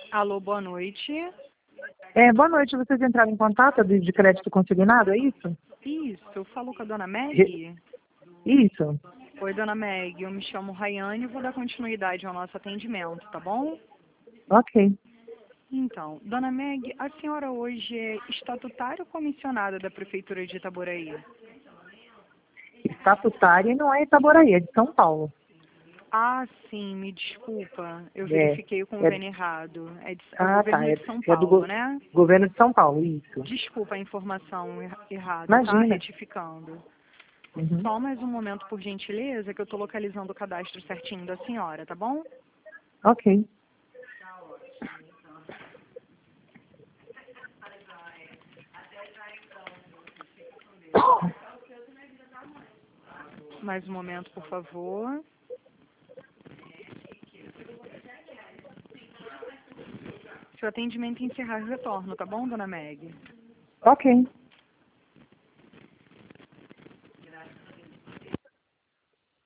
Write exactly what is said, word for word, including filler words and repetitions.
Alô, boa noite. É, boa noite, vocês entraram em contato de, de crédito consignado, é isso? Isso, falou com a dona Meg? Isso. Oi, dona Meg, eu me chamo Rayane e vou dar continuidade ao nosso atendimento, tá bom? Ok. Então, dona Meg, a senhora hoje é estatutária ou comissionada da Prefeitura de Itaboraí? Estatutária não é Itaboraí, é de São Paulo. Ah, sim, me desculpa, eu É, verifiquei o é, convênio errado. É, de, é o ah, tá. governo É, de São é do Paulo, go- né? governo de São Paulo, isso. Desculpa a informação er- errada, tá? Imagina. Retificando. Uhum. Só mais um momento, por gentileza, que eu estou localizando o cadastro certinho da senhora, tá bom? Ok. Mais um momento, por favor. Se o atendimento encerrar, eu retorno, tá bom, dona Meg? Ok.